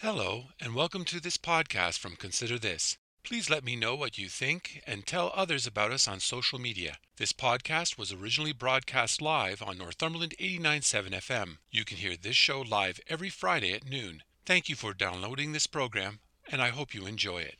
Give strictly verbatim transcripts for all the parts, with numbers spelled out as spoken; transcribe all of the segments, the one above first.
Hello, and welcome to this podcast from Consider This. Please let me know what you think and tell others about us on social media. This podcast was originally broadcast live on Northumberland eighty-nine point seven F M. You can hear this show live every Friday at noon. Thank you for downloading this program, and I hope you enjoy it.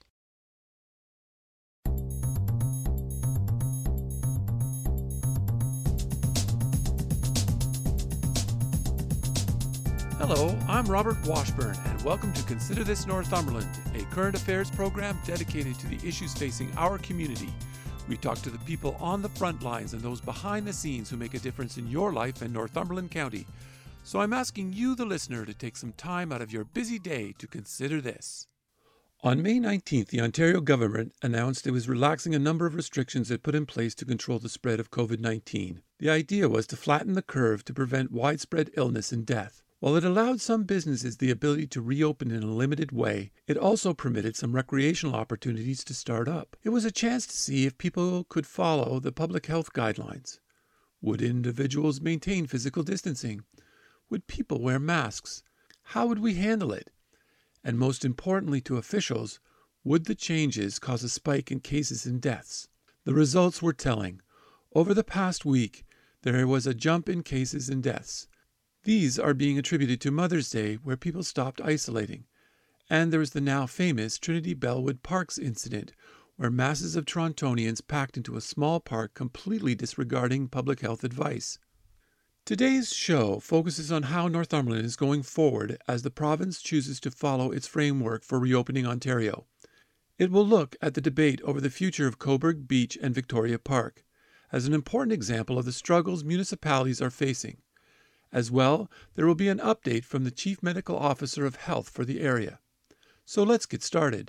Hello, I'm Robert Washburn, and welcome to Consider This Northumberland, a current affairs program dedicated to the issues facing our community. We talk to the people on the front lines and those behind the scenes who make a difference in your life in Northumberland County. So I'm asking you, the listener, to take some time out of your busy day to consider this. On May nineteenth, the Ontario government announced it was relaxing a number of restrictions it put in place to control the spread of COVID nineteen. The idea was to flatten the curve to prevent widespread illness and death. While it allowed some businesses the ability to reopen in a limited way, it also permitted some recreational opportunities to start up. It was a chance to see if people could follow the public health guidelines. Would individuals maintain physical distancing? Would people wear masks? How would we handle it? And most importantly to officials, would the changes cause a spike in cases and deaths? The results were telling. Over the past week, there was a jump in cases and deaths. These are being attributed to Mother's Day, where people stopped isolating. And there is the now famous Trinity Bellwood Parks incident, where masses of Torontonians packed into a small park completely disregarding public health advice. Today's show focuses on how Northumberland is going forward as the province chooses to follow its framework for reopening Ontario. It will look at the debate over the future of Cobourg Beach and Victoria Park, as an important example of the struggles municipalities are facing. As well, there will be an update from the Chief Medical Officer of Health for the area. So let's get started.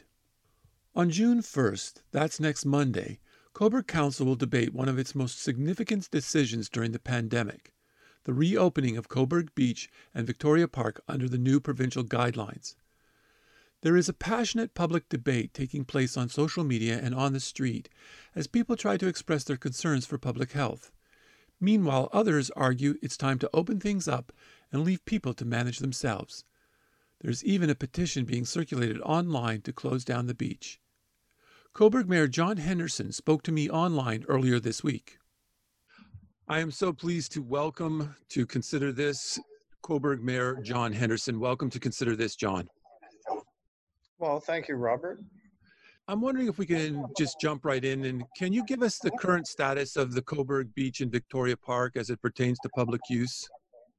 On June first, that's next Monday, Cobourg Council will debate one of its most significant decisions during the pandemic, the reopening of Cobourg Beach and Victoria Park under the new provincial guidelines. There is a passionate public debate taking place on social media and on the street as people try to express their concerns for public health. Meanwhile, others argue it's time to open things up and leave people to manage themselves. There's even a petition being circulated online to close down the beach. Cobourg Mayor John Henderson spoke to me online earlier this week. I am so pleased to welcome to Consider This Cobourg Mayor John Henderson. Welcome to Consider This, John. Well, thank you, Robert. I'm wondering if we can just jump right in, and can you give us the current status of the Cobourg Beach and Victoria Park as it pertains to public use?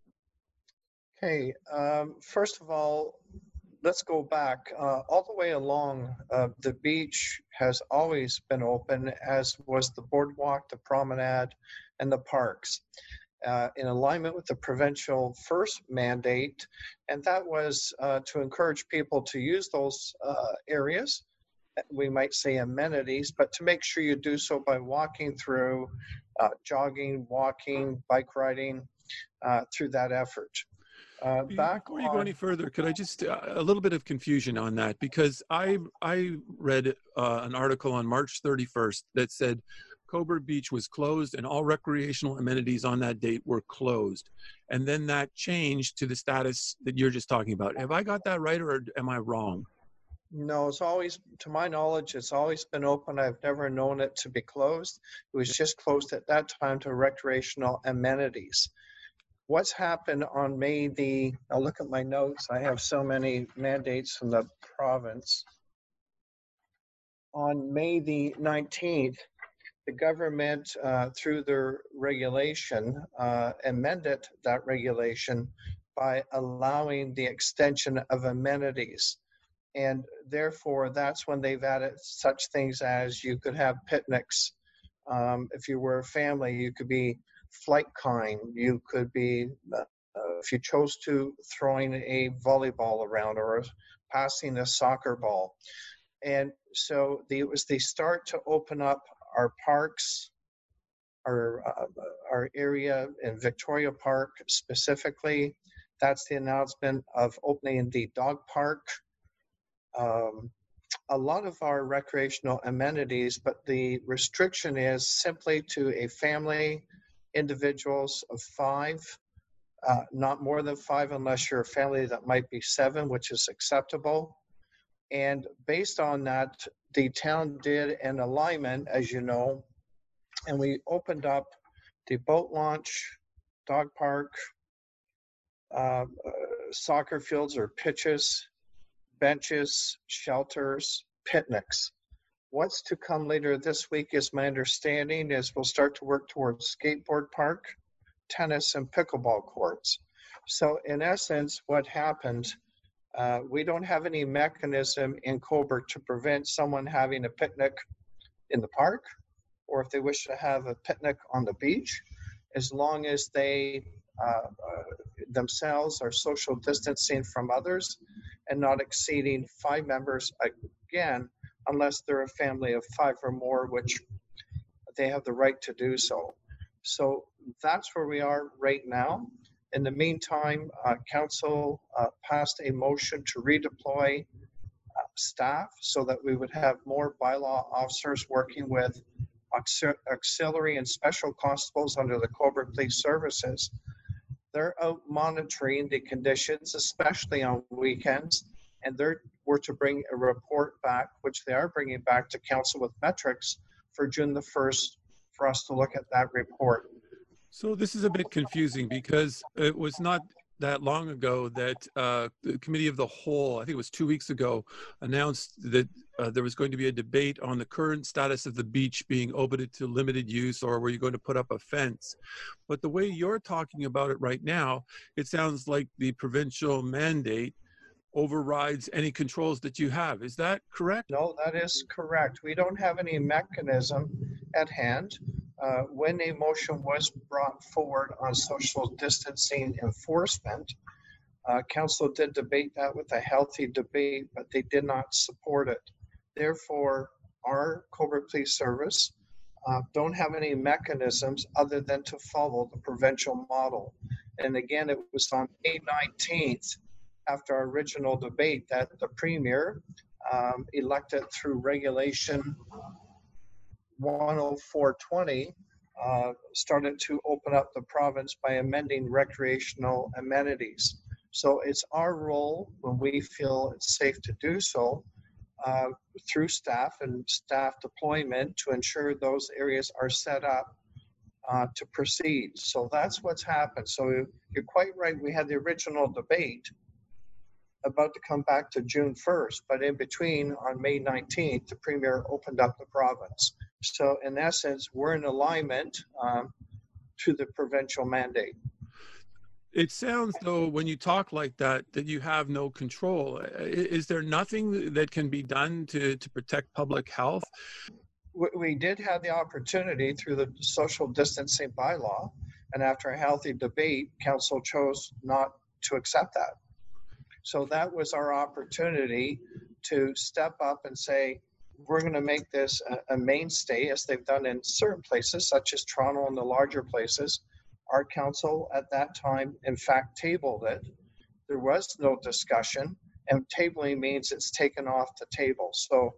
Okay, um, first of all, let's go back. Uh, all the way along, uh, the beach has always been open, as was the boardwalk, the promenade, and the parks, uh, in alignment with the provincial first mandate, and that was uh, to encourage people to use those uh, areas. We might say amenities, but to make sure you do so by walking through, uh, jogging, walking, bike riding, uh, through that effort. Uh, back Before you on, go any further, could I just, uh, a little bit of confusion on that, because I I read uh, an article on March thirty-first that said Cobourg Beach was closed and all recreational amenities on that date were closed. And then that changed to the status that you're just talking about. Have I got that right, or am I wrong? No, it's always, to my knowledge, it's always been open. I've never known it to be closed. It was just closed at that time to recreational amenities. What's happened on May the, I'll look at my notes. I have so many mandates from the province. On May the nineteenth, the government, uh, through their regulation, uh, amended that regulation by allowing the extension of amenities. And therefore, that's when they've added such things as you could have picnics. Um, if you were a family, you could be flight kind. You could be, uh, if you chose to, throwing a volleyball around or passing a soccer ball. And so the, it was the start to open up our parks, our, uh, our area in Victoria Park specifically. That's the announcement of opening the dog park. Um, a lot of our recreational amenities, but the restriction is simply to a family, individuals of five, uh, not more than five unless you're a family that might be seven, which is acceptable. And based on that, the town did an alignment, as you know, and we opened up the boat launch, dog park, uh, uh, soccer fields or pitches, benches, shelters, picnics. What's to come later this week is my understanding is we'll start to work towards skateboard park, tennis and pickleball courts. So in essence, what happened, uh, we don't have any mechanism in Cobourg to prevent someone having a picnic in the park, or if they wish to have a picnic on the beach, as long as they uh, uh, themselves are social distancing from others and not exceeding five members, again, unless they're a family of five or more, which they have the right to do so. So that's where we are right now. In the meantime, uh, council uh, passed a motion to redeploy uh, staff so that we would have more bylaw officers working with auxil- auxiliary and special constables under the Cobourg Police Services. They're out monitoring the conditions, especially on weekends, and they're were to bring a report back, which they are bringing back to council with metrics for June the first for us to look at that report. So this is a bit confusing because it was not that long ago that uh, the Committee of the Whole, I think it was two weeks ago, announced that uh, there was going to be a debate on the current status of the beach being open to limited use, or were you going to put up a fence? But the way you're talking about it right now, it sounds like the provincial mandate overrides any controls that you have. Is that correct? No, that is correct. We don't have any mechanism at hand. Uh, when a motion was brought forward on social distancing enforcement, uh, council did debate that with a healthy debate, but they did not support it. Therefore, our Cobourg Police Service uh, don't have any mechanisms other than to follow the provincial model. And again, it was on May nineteenth, after our original debate, that the Premier um, elected through regulation one oh four twenty, uh, started to open up the province by amending recreational amenities. So it's our role, when we feel it's safe to do so, uh, through staff and staff deployment, to ensure those areas are set up uh, to proceed. So that's what's happened. So you're quite right. We had the original debate about to come back to June first, but in between, on May nineteenth, the Premier opened up the province. So in essence, we're in alignment um, to the provincial mandate. It sounds though, when you talk like that, that you have no control. Is there nothing that can be done to, to protect public health? We, we did have the opportunity through the social distancing bylaw, and after a healthy debate, council chose not to accept that. So that was our opportunity to step up and say, we're going to make this a, a mainstay, as they've done in certain places, such as Toronto and the larger places. Our council at that time, in fact, tabled it. There was no discussion, and tabling means it's taken off the table. So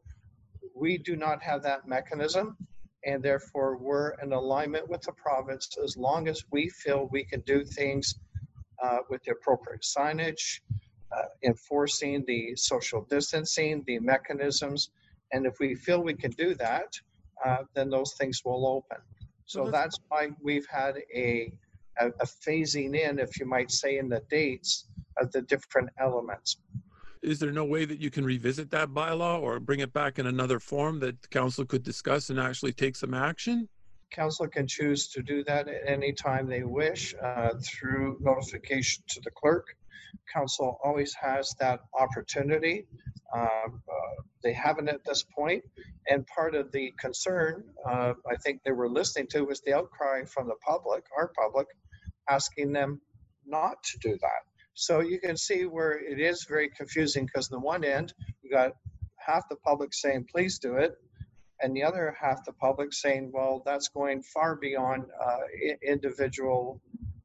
we do not have that mechanism, and therefore we're in alignment with the province as long as we feel we can do things uh, with the appropriate signage, uh, enforcing the social distancing, the mechanisms. And if we feel we can do that, uh, then those things will open. So that's why we've had a, a, a phasing in, if you might say, in the dates of the different elements. Is there no way that you can revisit that bylaw or bring it back in another form that the council could discuss and actually take some action? Council can choose to do that at any time they wish uh, through notification to the clerk. Council always has that opportunity. Uh, uh, they haven't at this point. And part of the concern, uh, I think they were listening to, was the outcry from the public, our public, asking them not to do that. So you can see where it is very confusing, because on the one end, you got half the public saying, please do it, and the other half the public saying, well, that's going far beyond uh, individual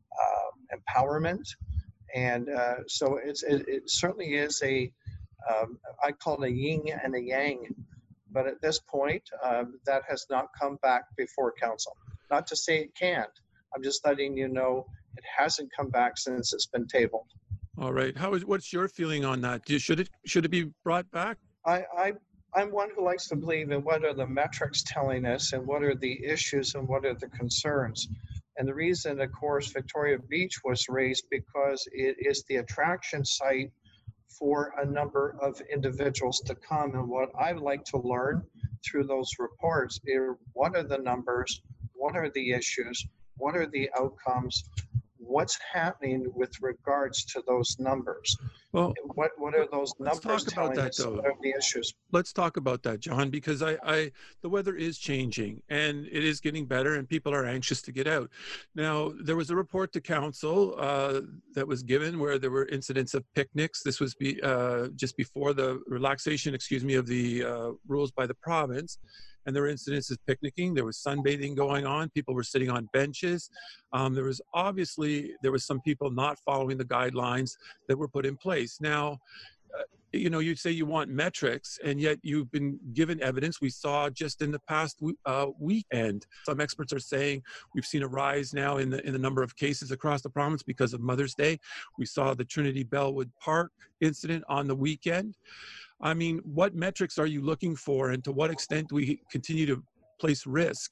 uh, empowerment. And uh, so it's, it, it certainly is a, um, I call it a yin and a yang. But at this point, um, that has not come back before council. Not to say it can't. I'm just letting you know It hasn't come back since it's been tabled. All right. How is what's your feeling on that? Do, should it should it be brought back? I, I, I'm one who likes to believe in what are the metrics telling us and what are the issues and what are the concerns. And the reason, of course, Victoria Beach was raised because it is the attraction site for a number of individuals to come. And what I like to learn through those reports is what are the numbers, what are the issues, what are the outcomes, what's happening with regards to those numbers. Well, what what are those let's numbers talk about telling that us? though. What are the issues? Let's talk about that, John, because I, I, the weather is changing and it is getting better and people are anxious to get out. Now, there was a report to council uh, that was given where there were incidents of picnics. This was be, uh, just before the relaxation, excuse me, of the uh, rules by the province. And there were incidents of picnicking. There was sunbathing going on. People were sitting on benches. Um, there was obviously, there was some people not following the guidelines that were put in place. Now, uh, you know, you say you want metrics, and yet you've been given evidence. We saw just in the past uh, weekend, some experts are saying we've seen a rise now in the in the number of cases across the province because of Mother's Day. We saw the Trinity Bellwood Park incident on the weekend. I mean, what metrics are you looking for, and to what extent do we continue to place risk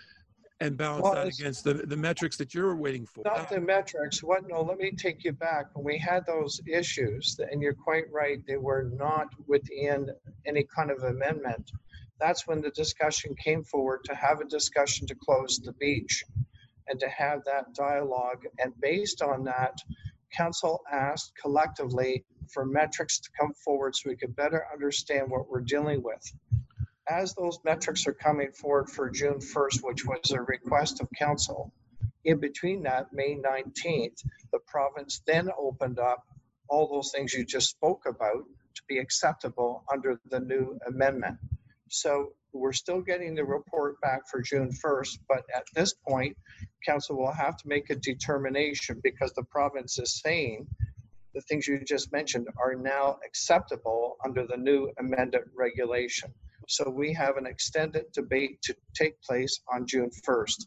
and balance Well, that it's against the, the metrics that you're waiting for? not the metrics. What? No, let me take you back. When we had those issues, and you're quite right, they were not within any kind of amendment. That's when the discussion came forward to have a discussion to close the beach and to have that dialogue. And based on that, council asked collectively for metrics to come forward so we could better understand what we're dealing with. As those metrics are coming forward for June first, which was a request of council, in between that, May nineteenth, the province then opened up all those things you just spoke about to be acceptable under the new amendment. So we're still getting the report back for June first, but at this point, council will have to make a determination because the province is saying the things you just mentioned are now acceptable under the new amended regulation. So we have an extended debate to take place on June first.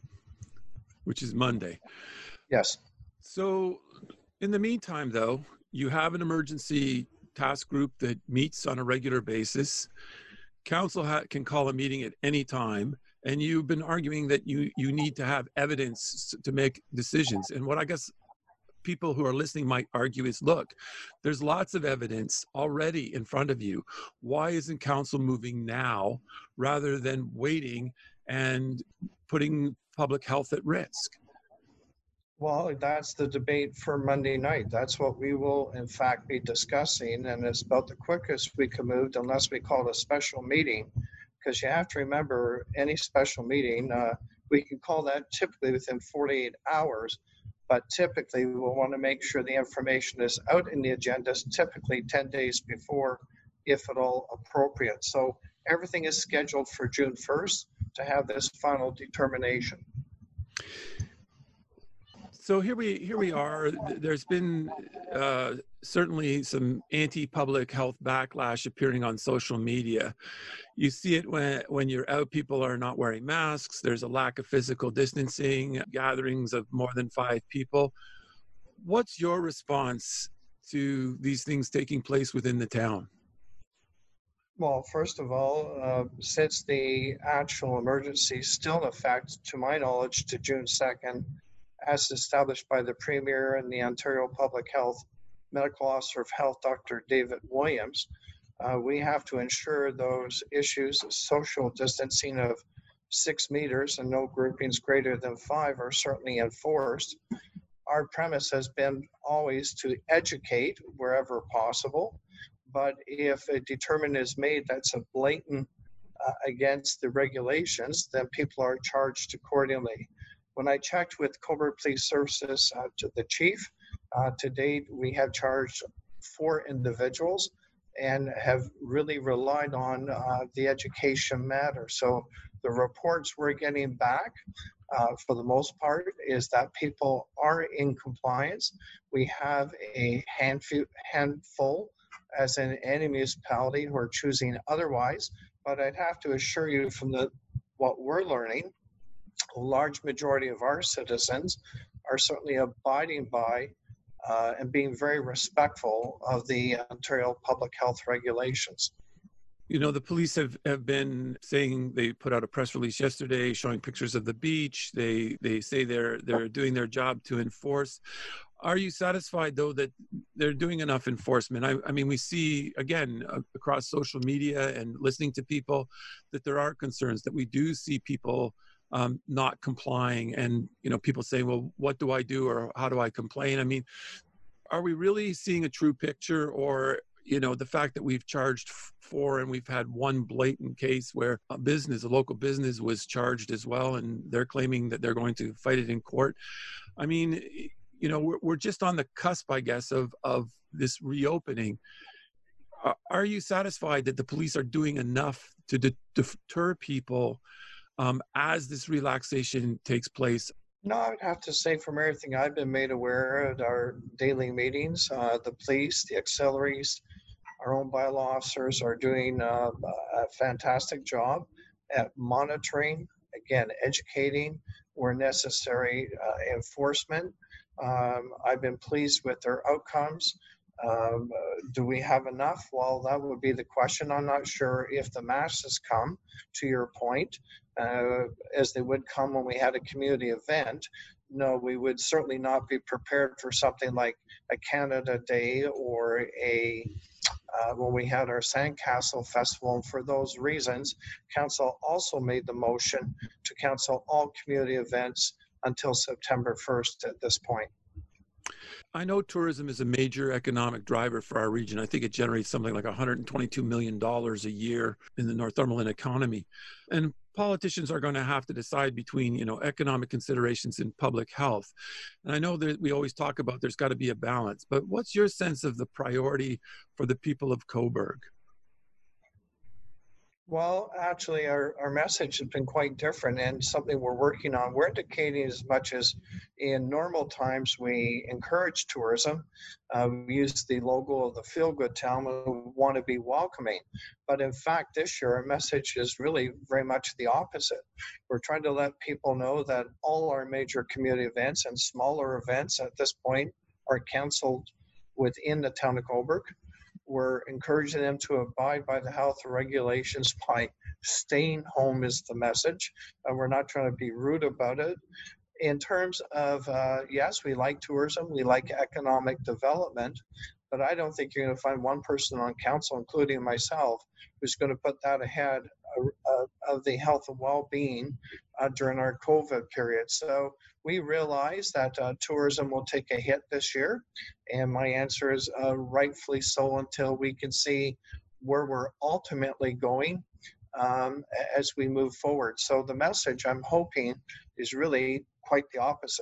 Which is Monday. Yes. So in the meantime, though, you have an emergency task group that meets on a regular basis. Council ha- can call a meeting at any time, and you've been arguing that you, you need to have evidence to make decisions. And what I guess people who are listening might argue is, look, there's lots of evidence already in front of you. Why isn't council moving now rather than waiting and putting public health at risk? Well, that's the debate for Monday night. That's what we will, in fact, be discussing. And it's about the quickest we can move unless we call it a special meeting. Because you have to remember, any special meeting, uh, we can call that typically within forty-eight hours. But typically, we will want to make sure the information is out in the agendas, typically ten days before, if at all appropriate. So everything is scheduled for June first to have this final determination. So here we here we are. There's been uh, certainly some anti-public health backlash appearing on social media. You see it when when you're out, people are not wearing masks. There's a lack of physical distancing, gatherings of more than five people. What's your response to these things taking place within the town? Well, first of all, uh, since the actual emergency is still in effect, to my knowledge, to June second, as established by the Premier and the Ontario Public Health Medical Officer of Health, Doctor David Williams, uh, we have to ensure those issues of social distancing of six meters and no groupings greater than five are certainly enforced. Our premise has been always to educate wherever possible, but if a determination is made that's a blatant uh, against the regulations, then people are charged accordingly. When I checked with Cobourg Police Services, uh, to the chief, uh, to date, we have charged four individuals and have really relied on uh, the education matter. So the reports we're getting back, uh, for the most part, is that people are in compliance. We have a handful, handful as in any municipality who are choosing otherwise, but I'd have to assure you from the what we're learning, a large majority of our citizens are certainly abiding by uh, and being very respectful of the Ontario public health regulations. You know, the police have, have been saying, they put out a press release yesterday showing pictures of the beach. They they say they're they're doing their job to enforce. Are you satisfied, though, that they're doing enough enforcement? I, I mean, we see, again, uh, across social media and listening to people, that there are concerns, that we do see people um, not complying, and, you know, people say, well, what do I do, or how do I complain? I mean, are we really seeing a true picture, or, you know, the fact that we've charged four and we've had one blatant case where a business, a local business, was charged as well, and they're claiming that they're going to fight it in court? I mean, you know, we're, we're just on the cusp, I guess, of, of this reopening. Uh, are you satisfied that the police are doing enough to de- deter people um, as this relaxation takes place? No, I would have to say, from everything I've been made aware at our daily meetings, uh, the police, the auxiliaries, our own bylaw officers are doing uh, a fantastic job at monitoring, again, educating where necessary, uh, enforcement. Um, I've been pleased with their outcomes. Um, uh, do we have enough? Well, that would be the question. I'm not sure if the masses come, to your point, uh, as they would come when we had a community event. No, we would certainly not be prepared for something like a Canada Day or a uh, when we had our Sandcastle Festival. And for those reasons, Council also made the motion to cancel all community events until September first at this point. I know tourism is a major economic driver for our region. I think it generates something like one hundred twenty-two million dollars a year in the Northumberland economy. And politicians are going to have to decide between, you know, economic considerations and public health. And I know that we always talk about there's got to be a balance, but what's your sense of the priority for the people of Cobourg? Well, actually, our, our message has been quite different and something we're working on. We're indicating, as much as in normal times we encourage tourism, uh, we use the logo of the feel-good town, we want to be welcoming. But in fact, this year, our message is really very much the opposite. We're trying to let people know that all our major community events and smaller events at this point are canceled within the town of Cobourg. We're encouraging them to abide by the health regulations by staying home is the message. And we're not trying to be rude about it. In terms of, uh, yes, we like tourism, we like economic development, but I don't think you're going to find one person on council, including myself, who's going to put that ahead of, of the health and well-being uh, during our COVID period. So we realize that uh, tourism will take a hit this year, and my answer is uh, rightfully so, until we can see where we're ultimately going um, as we move forward. So the message, I'm hoping, is really quite the opposite.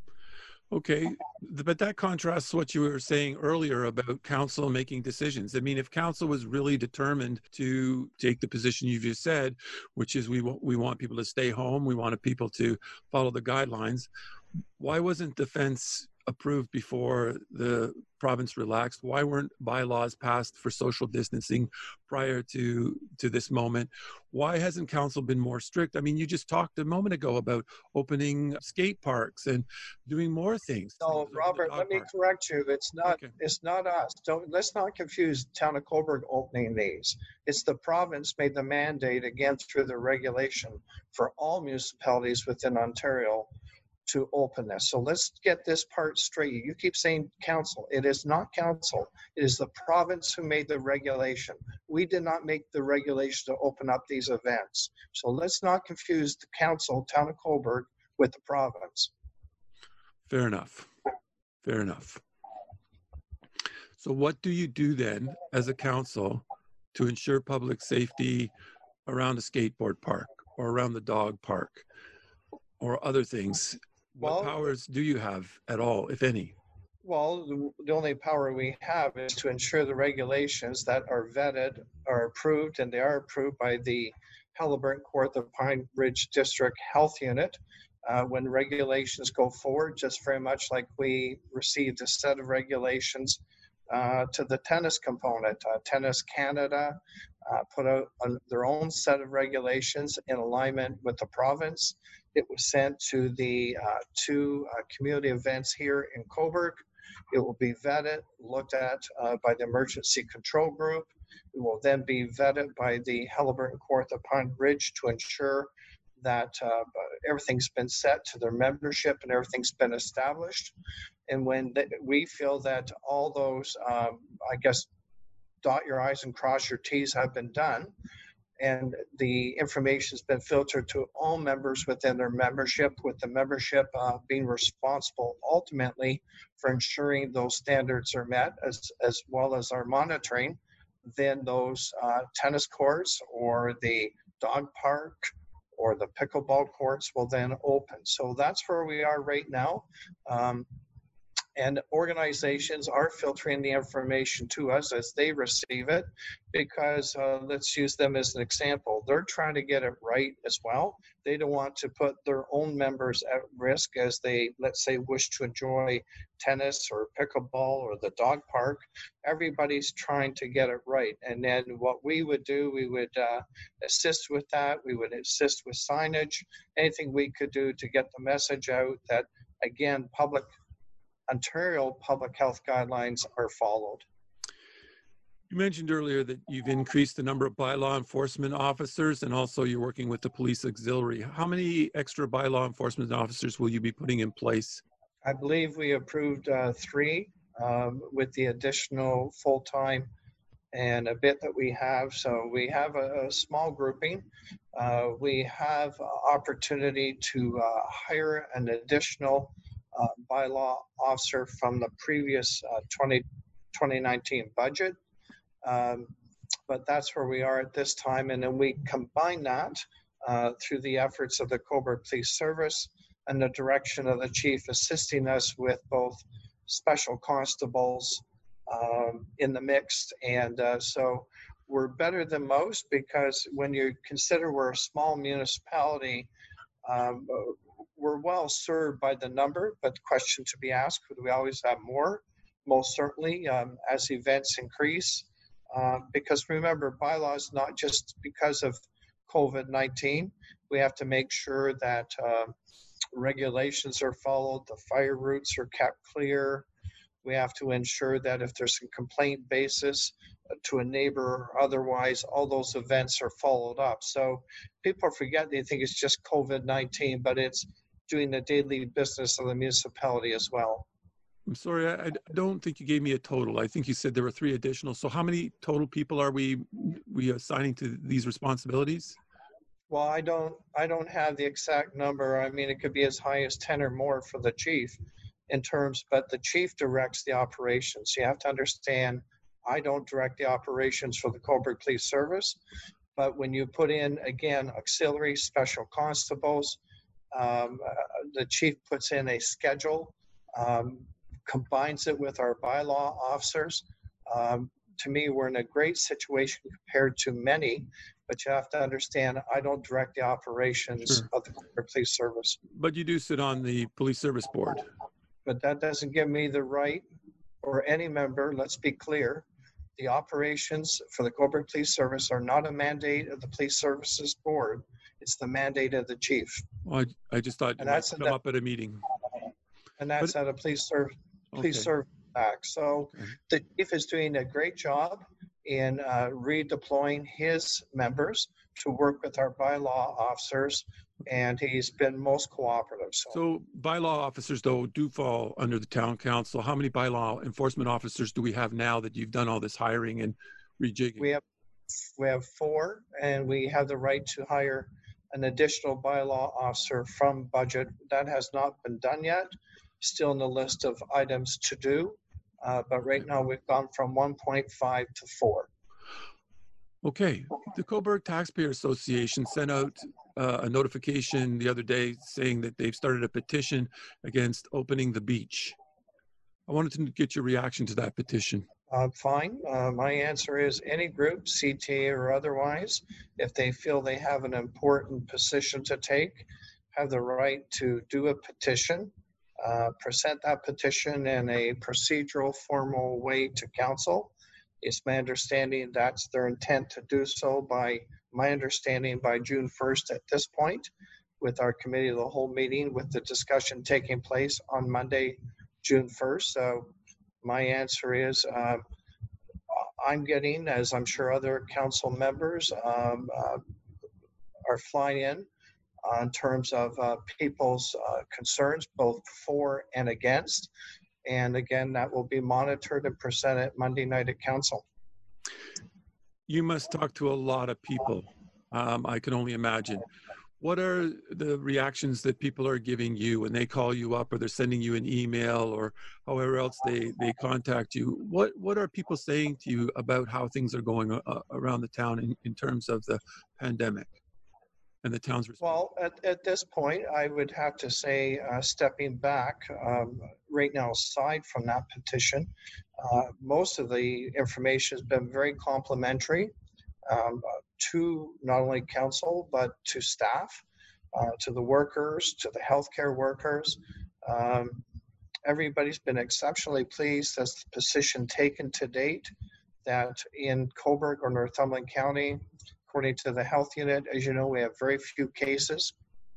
Okay, but that contrasts what you were saying earlier about council making decisions. I mean, if council was really determined to take the position you just said, which is we want, we want people to stay home, we wanted people to follow the guidelines, why wasn't the fence approved before the province relaxed? Why weren't bylaws passed for social distancing prior to to this moment? Why hasn't council been more strict? I mean, you just talked a moment ago about opening skate parks and doing more things. No, Robert, let me correct you. It's not, okay. It's not us. Don't, let's not confuse town of Cobourg opening these. It's the province made the mandate, again, through the regulation for all municipalities within Ontario to open this. So let's get this part straight. You keep saying council. It is not council. It is the province who made the regulation. We did not make the regulation to open up these events. So let's not confuse the council, town of Cobourg, with the province. Fair enough. Fair enough. So what do you do then as a council to ensure public safety around a skateboard park or around the dog park or other things? What well, powers do you have at all, if any? Well, the, the only power we have is to ensure the regulations that are vetted are approved, and they are approved by the Haliburton Court, the Pine Ridge District Health Unit. Uh, when regulations go forward, just very much like we received a set of regulations uh, to the tennis component. Uh, Tennis Canada uh, put out uh, their own set of regulations in alignment with the province. It was sent to the uh, two uh, community events here in Cobourg. It will be vetted, looked at uh, by the Emergency Control Group. It will then be vetted by the Halliburton Kawartha Pine Ridge to ensure that uh, everything's been set to their membership and everything's been established. And when th- we feel that all those, um, I guess, dot your I's and cross your T's have been done, and the information has been filtered to all members within their membership, with the membership uh, being responsible ultimately for ensuring those standards are met, as, as well as our monitoring, then those uh, tennis courts or the dog park or the pickleball courts will then open. So that's where we are right now. Um, And organizations are filtering the information to us as they receive it, because uh, let's use them as an example. They're trying to get it right as well. They don't want to put their own members at risk as they, let's say, wish to enjoy tennis or pickleball or the dog park. Everybody's trying to get it right. And then what we would do, we would uh, assist with that. We would assist with signage, anything we could do to get the message out that, again, public Ontario public health guidelines are followed. You mentioned earlier that you've increased the number of bylaw enforcement officers, and also you're working with the police auxiliary. How many extra bylaw enforcement officers will you be putting in place? I believe we approved uh, three um, with the additional full-time and a bit that we have. So we have a, a small grouping. Uh, we have opportunity to uh, hire an additional uh, bylaw officer from the previous uh, twenty nineteen budget. Um, but that's where we are at this time. And then we combine that uh, through the efforts of the Cobourg Police Service and the direction of the chief assisting us with both special constables um, in the mix. And uh, so we're better than most, because when you consider we're a small municipality, um, we're well served by the number, but the question to be asked, could we always have more? Most certainly, um, as events increase. Uh, because remember, bylaws, not just because of COVID nineteen, we have to make sure that uh, regulations are followed, the fire routes are kept clear. We have to ensure that if there's a complaint basis uh, to a neighbor or otherwise, all those events are followed up. So people forget, they think it's just COVID nineteen, but it's doing the daily business of the municipality as well. I'm sorry, I, I don't think you gave me a total. I think you said there were three additional. So how many total people are we we assigning to these responsibilities? Well, I don't I don't have the exact number. I mean, it could be as high as ten or more for the chief in terms, but the chief directs the operations. You have to understand, I don't direct the operations for the Cobourg Police Service, but when you put in, again, auxiliary special constables, um, uh, the chief puts in a schedule, um, combines it with our bylaw officers. Um, to me, we're in a great situation compared to many, but you have to understand, I don't direct the operations Sure. of the police service. But you do sit on the police service board. But that doesn't give me the right, or any member, let's be clear, the operations for the Cobourg Police Service are not a mandate of the Police Services Board. It's the mandate of the chief. Well, I, I just thought you And might that's come the- up at a meeting. And that's But- out of Police Service. Police Okay. Service Act. So Okay. the chief is doing a great job in uh, redeploying his members to work with our bylaw officers, and he's been most cooperative. So, So bylaw officers, though, do fall under the town council. How many bylaw enforcement officers do we have now that you've done all this hiring and rejigging? we have we have four, and we have the right to hire an additional bylaw officer from budget. That has not been done yet. Still in the list of items to do, uh, but right now we've gone from one point five to four. Okay. The Cobourg Taxpayer Association sent out uh, a notification the other day saying that they've started a petition against opening the beach. I wanted to get your reaction to that petition. Uh, fine. Uh, my answer is any group, C T A or otherwise, if they feel they have an important position to take, have the right to do a petition, uh, present that petition in a procedural, formal way to council. It's my understanding that's their intent to do so by my understanding by June first at this point. with our committee of the whole meeting, with the discussion taking place on Monday, June first. So my answer is uh, I'm getting, as I'm sure other council members um, uh, are flying in, uh, in terms of uh, people's uh, concerns, both for and against. And again, that will be monitored and presented Monday night at council. You must talk to a lot of people. Um, I can only imagine. What are the reactions that people are giving you when they call you up or they're sending you an email or however else they, they contact you? What what are people saying to you about how things are going uh, around the town in, in terms of the pandemic and the town's response? Well, at, at this point, I would have to say, uh, stepping back, um, right now, aside from that petition, uh, most of the information has been very complimentary um, to not only council, but to staff, uh, to the workers, to the healthcare workers. Um, everybody's been exceptionally pleased as the position taken to date, that in Cobourg or Northumberland County, according to the health unit, as you know, we have very few cases.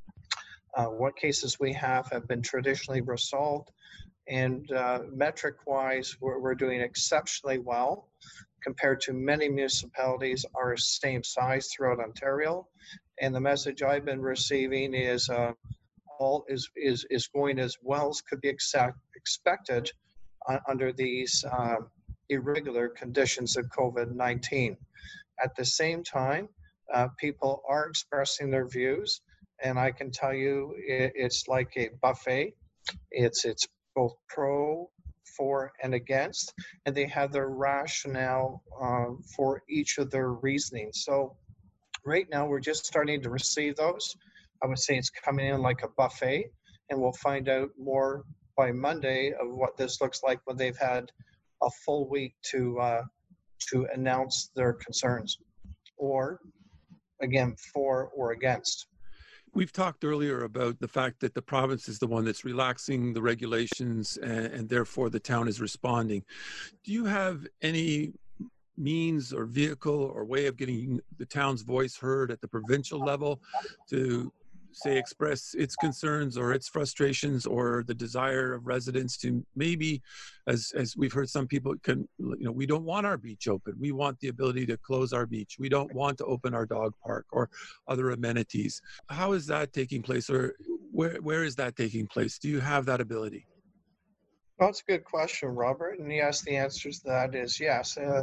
Uh, what cases we have have been traditionally resolved, and uh, metric-wise, we're, we're doing exceptionally well compared to many municipalities our same size throughout Ontario. And the message I've been receiving is uh, all is, is, is going as well as could be exact, expected uh, under these uh, irregular conditions of COVID nineteen. At the same time, uh, people are expressing their views, and I can tell you it, it's like a buffet. It's, it's both pro, for, and against, and they have their rationale um, for each of their reasoning. So right now we're just starting to receive those. I would say it's coming in like a buffet, and we'll find out more by Monday of what this looks like when they've had a full week to uh, to announce their concerns, or again, for or against. We've talked earlier about the fact that the province is the one that's relaxing the regulations and, and therefore the town is responding. Do you have any means or vehicle or way of getting the town's voice heard at the provincial level to say express its concerns or its frustrations or the desire of residents to maybe, as as we've heard some people can, you know, we don't want our beach open. We want the ability to close our beach. We don't want to open our dog park or other amenities. How is that taking place, or where where is that taking place? Do you have that ability? Well, it's a good question, Robert. And yes, the answer to that is yes. Uh,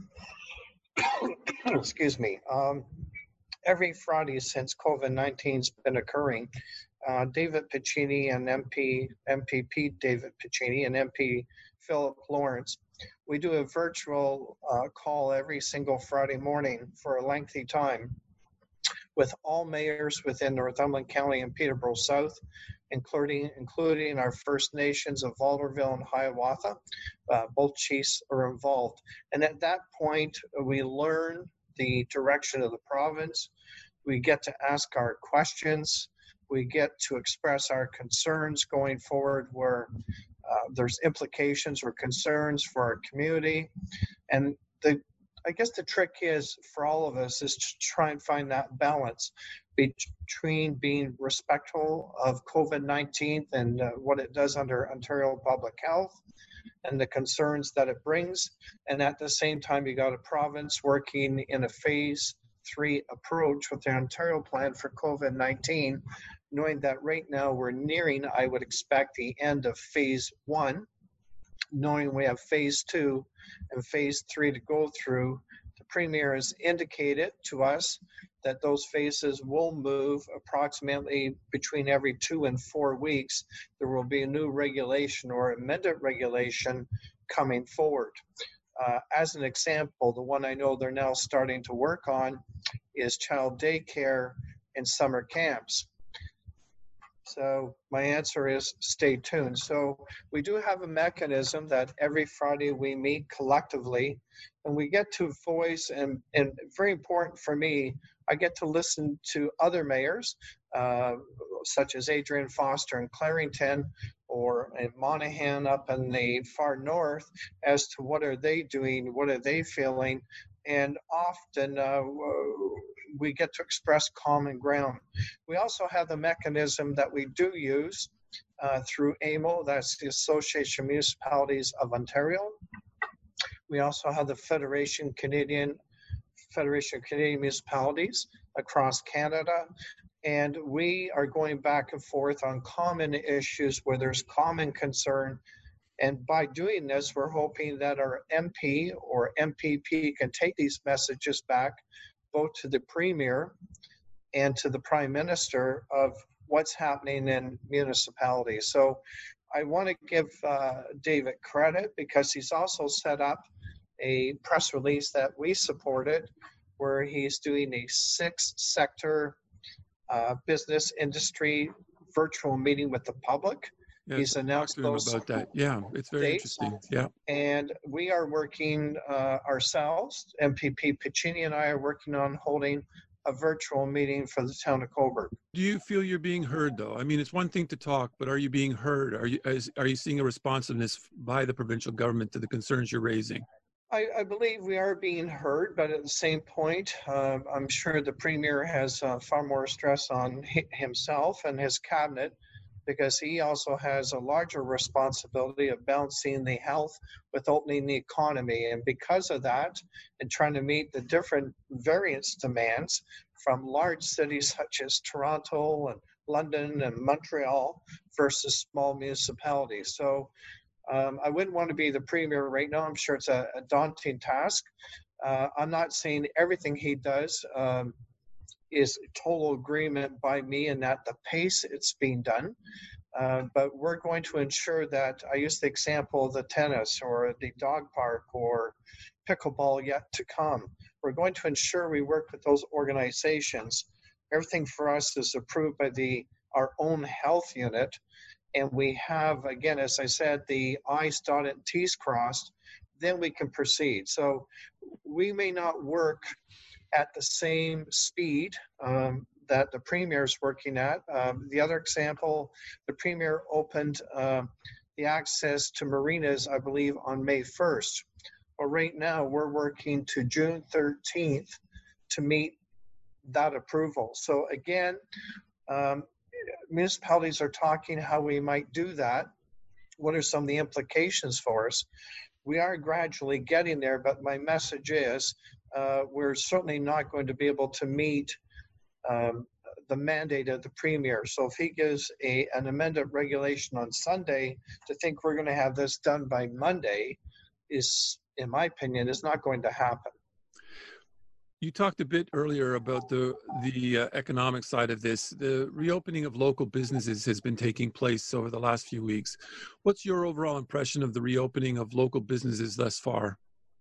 excuse me. Um, every Friday since COVID nineteen's been occurring, uh, David Piccini and M P, M P P David Piccini and M P Philip Lawrence, we do a virtual uh, call every single Friday morning for a lengthy time with all mayors within Northumberland County and Peterborough South, including including our First Nations of Alderville and Hiawatha. Uh, both chiefs are involved. And at that point, we learn the direction of the province. We get to ask our questions. We get to express our concerns going forward where uh, there's implications or concerns for our community. And the I guess the trick is for all of us is to try and find that balance between being respectful of COVID nineteen and uh, what it does under Ontario Public Health and the concerns that it brings. And at the same time, you got a province working in a phase three approach with the Ontario plan for COVID nineteen, knowing that right now we're nearing, I would expect, the end of phase one, knowing we have phase two and phase three to go through. The Premier has indicated to us that those phases will move approximately between every two and four weeks. There will be a new regulation or amended regulation coming forward. Uh, as an example, the one I know they're now starting to work on is child daycare and summer camps. So my answer is stay tuned. So we do have a mechanism that every Friday we meet collectively and we get to voice, and, and very important for me, I get to listen to other mayors, uh, such as Adrian Foster in Clarington or in Monaghan up in the far north, as to what are they doing, what are they feeling. And often uh, we get to express common ground. We also have the mechanism that we do use uh, through A M O, that's the Association of Municipalities of Ontario. We also have the Federation Canadian Federation of Canadian Municipalities across Canada. And we are going back and forth on common issues where there's common concern. And by doing this, we're hoping that our M P or M P P can take these messages back, both to the Premier and to the Prime Minister, of what's happening in municipalities. So I want to give uh, David credit because he's also set up a press release that we supported where he's doing a six sector uh, business industry virtual meeting with the public. Yes, He's announced talk to him those about that. Yeah, it's very dates. interesting. Yeah. And we are working uh, ourselves, M P P Piccini and I are working on holding a virtual meeting for the town of Cobourg. Do you feel you're being heard, though? I mean, it's one thing to talk, but are you being heard? Are you is, are you seeing a responsiveness by the provincial government to the concerns you're raising? I, I believe we are being heard, but at the same point, uh, I'm sure the Premier has uh, far more stress on hi- himself and his cabinet, because he also has a larger responsibility of balancing the health with opening the economy. And because of that, and trying to meet the different variance demands from large cities such as Toronto and London and Montreal versus small municipalities. So um, I wouldn't want to be the Premier right now. I'm sure it's a, a daunting task. Uh, I'm not saying everything he does um, is total agreement by me and at the pace it's being done. Uh, but we're going to ensure that, I use the example of the tennis or the dog park or pickleball yet to come. We're going to ensure we work with those organizations. Everything for us is approved by the our own health unit. And we have, again, as I said, the I's dotted and T's crossed, then we can proceed. So we may not work at the same speed um, that the Premier is working at. Um, the other example, the Premier opened uh, the access to marinas, I believe, on May first. Well, right now we're working to June thirteenth to meet that approval. So again, um, municipalities are talking how we might do that. What are some of the implications for us? We are gradually getting there, but my message is uh, we're certainly not going to be able to meet um, the mandate of the Premier. So if he gives a, an amended regulation on Sunday, to think we're going to have this done by Monday is, in my opinion, is not going to happen. You talked a bit earlier about the the uh, economic side of this. The reopening of local businesses has been taking place over the last few weeks. What's your overall impression of the reopening of local businesses thus far?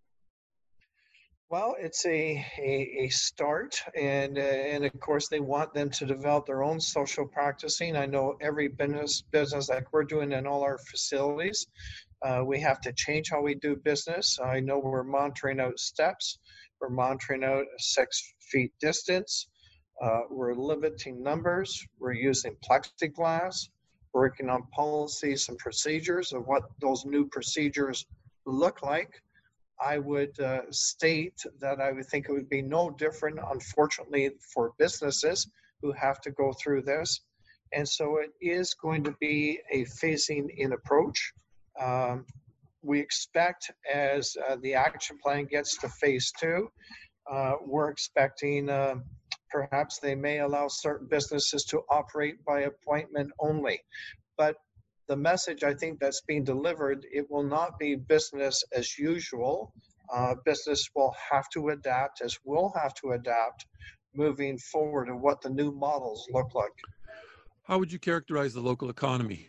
Well, it's a, a, a start, and uh, and of course they want them to develop their own social practicing. I know every business business like we're doing in all our facilities, uh, we have to change how we do business. I know we're monitoring out steps, we're monitoring out a six feet distance, uh, we're limiting numbers, we're using plexiglass, working on policies and procedures of what those new procedures look like. I would uh, state that I would think it would be no different, unfortunately, for businesses who have to go through this. And so it is going to be a phasing in approach. Um, we expect as uh, the action plan gets to phase two, uh, we're expecting uh, perhaps they may allow certain businesses to operate by appointment only. But the message I think that's being delivered, it will not be business as usual. Uh, business will have to adapt, as we'll have to adapt moving forward, and what the new models look like. How would you characterize the local economy?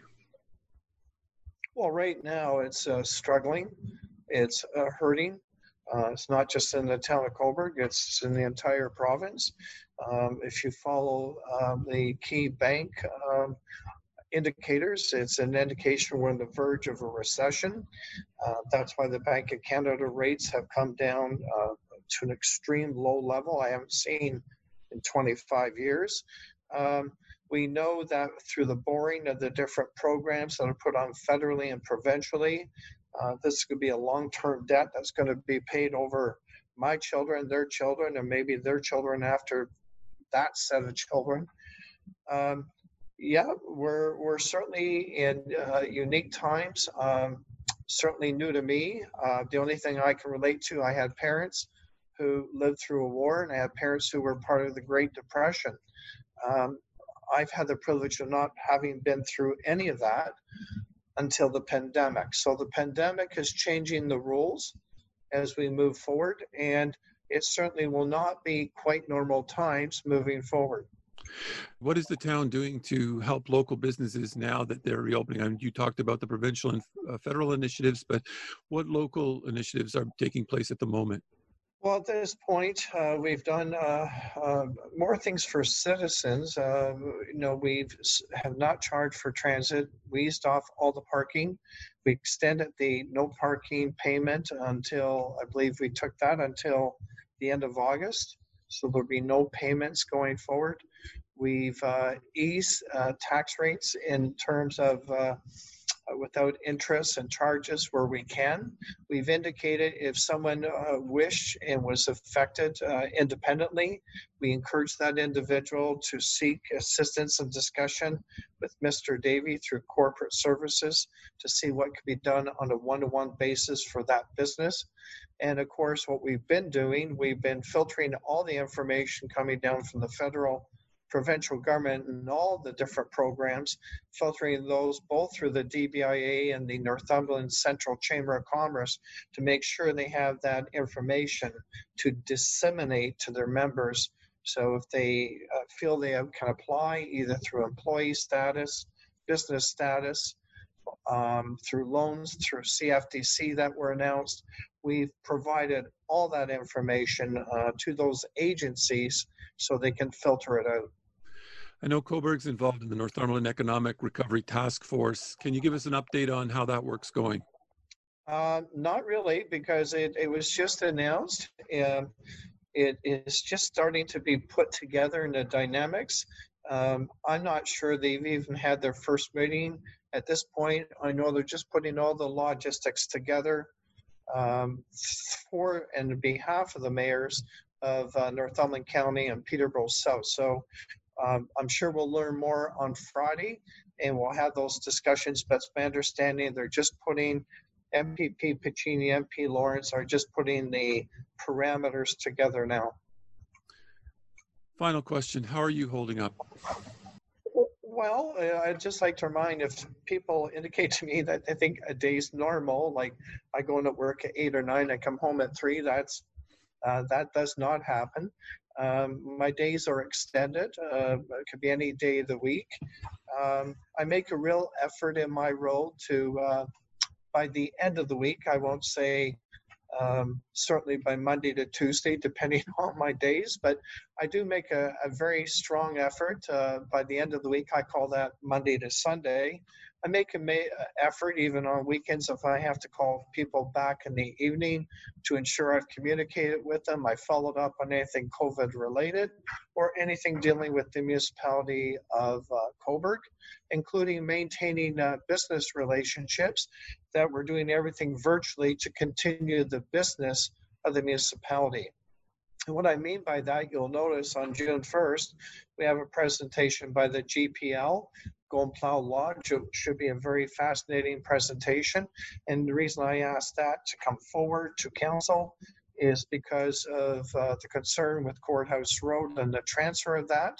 Well, right now it's uh, struggling, it's uh, hurting. Uh, it's not just in the town of Cobourg, it's in the entire province. Um, if you follow um, the key bank um, indicators, it's an indication we're on the verge of a recession. Uh, that's why the Bank of Canada rates have come down uh, to an extreme low level I haven't seen in twenty-five years. Um, we know that through the boring of the different programs that are put on federally and provincially, uh, this could be a long-term debt that's going to be paid over my children, their children, and maybe their children after that set of children. Um, yeah, we're we're certainly in uh, unique times. Um, certainly new to me. Uh, the only thing I can relate to, I had parents who lived through a war, and I had parents who were part of the Great Depression. Um, I've had the privilege of not having been through any of that until the pandemic. So the pandemic is changing the rules as we move forward, and it certainly will not be quite normal times moving forward. What is the town doing to help local businesses now that they're reopening? I mean, you talked about the provincial and uh, federal initiatives, but what local initiatives are taking place at the moment? Well, at this point, uh, we've done uh, uh, more things for citizens. Uh, you know, we've s- have not charged for transit. We eased off all the parking. We extended the no parking payment until, I believe we took that until the end of August. So there'll be no payments going forward. We've uh, eased uh, tax rates in terms of uh, without interest and charges where we can. We've indicated if someone uh, wished and was affected uh, independently, we encourage that individual to seek assistance and discussion with Mister Davey through corporate services to see what could be done on a one-to-one basis for that business. And of course, what we've been doing, we've been filtering all the information coming down from the federal provincial government and all the different programs, filtering those both through the D B I A and the Northumberland Central Chamber of Commerce to make sure they have that information to disseminate to their members. So if they uh, feel they have, can apply either through employee status, business status, um, through loans, through C F D C that were announced, we've provided all that information uh, to those agencies so they can filter it out. I know Coburg's involved in the Northumberland Economic Recovery Task Force. Can you give us an update on how that work's going? Uh, not really, because it, it was just announced. And it is just starting to be put together in the dynamics. Um, I'm not sure they've even had their first meeting at this point. I know they're just putting all the logistics together um, for and behalf of the mayors of uh, Northumberland County and Peterborough South. So um, I'm sure we'll learn more on Friday and we'll have those discussions. But it's my understanding they're just putting M P P Piccini, M P Lawrence are just putting the parameters together now. Final question. How are you holding up? Well, uh, I'd just like to remind if people indicate to me that they think a day's normal, like I go into work at eight or nine, I come home at three, that's uh, that does not happen. Um, my days are extended. Uh, it could be any day of the week. Um, I make a real effort in my role to, uh, by the end of the week, I won't say um, certainly by Monday to Tuesday, depending on my days. But I do make a, a very strong effort. Uh, by the end of the week, I call that Monday to Sunday. I make an ma- effort even on weekends if I have to call people back in the evening to ensure I've communicated with them. I followed up on anything COVID related or anything dealing with the municipality of uh, Coburg, including maintaining uh, business relationships that we're doing everything virtually to continue the business of the municipality. And what I mean by that, you'll notice on June first, we have a presentation by the G P L, Golden Plough Lodge. It should be a very fascinating presentation. And the reason I asked that to come forward to council is because of uh, the concern with Courthouse Road and the transfer of that.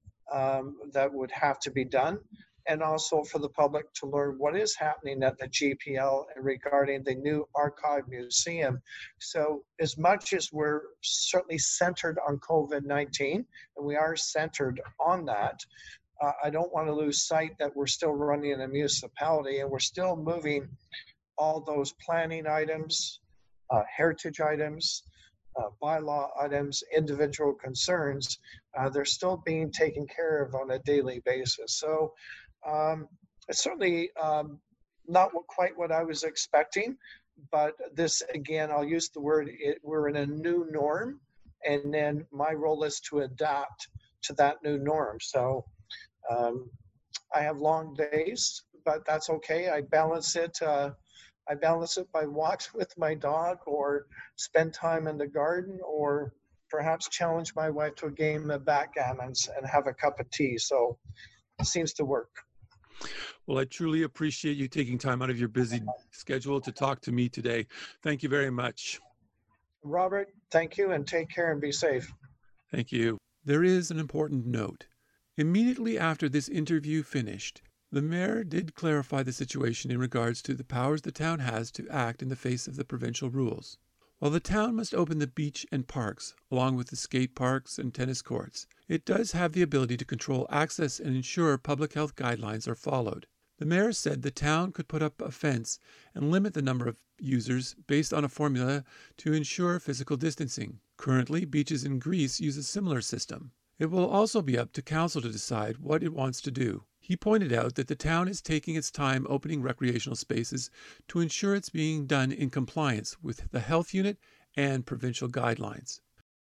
Um, that would have to be done, and also for the public to learn what is happening at the G P L regarding the new archive museum. So as much as we're certainly centered on COVID nineteen, and we are centered on that, uh, I don't want to lose sight that we're still running a municipality and we're still moving all those planning items, uh, heritage items, uh, bylaw items, individual concerns, uh, they're still being taken care of on a daily basis. So um, it's certainly um, not what, quite what I was expecting, but this, again, I'll use the word, it, we're in a new norm, and then my role is to adapt to that new norm. So um, I have long days, but that's okay. I balance it. Uh, I balance it by walks with my dog, or spend time in the garden, or perhaps challenge my wife to a game of backgammons and have a cup of tea. So it seems to work. Well, I truly appreciate you taking time out of your busy schedule to talk to me today. Thank you very much. Robert, thank you, and take care and be safe. Thank you. There is an important note. Immediately after this interview finished, the mayor did clarify the situation in regards to the powers the town has to act in the face of the provincial rules. While the town must open the beach and parks, along with the skate parks and tennis courts, it does have the ability to control access and ensure public health guidelines are followed. The mayor said the town could put up a fence and limit the number of users based on a formula to ensure physical distancing. Currently, beaches in Greece use a similar system. It will also be up to council to decide what it wants to do. He pointed out that the town is taking its time opening recreational spaces to ensure it's being done in compliance with the health unit and provincial guidelines.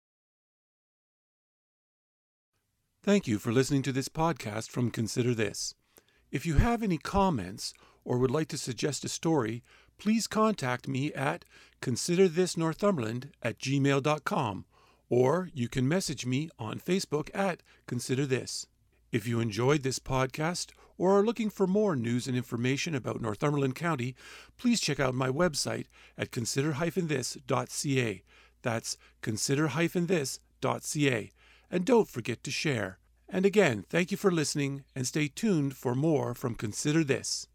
Thank you for listening to this podcast from Consider This. If you have any comments or would like to suggest a story, please contact me at considerthisnorthumberland at gmail dot com, or you can message me on Facebook at Consider This. If you enjoyed this podcast or are looking for more news and information about Northumberland County, please check out my website at consider dash this dot c a. That's consider dash this dot c a. And don't forget to share. And again, thank you for listening, and stay tuned for more from Consider This.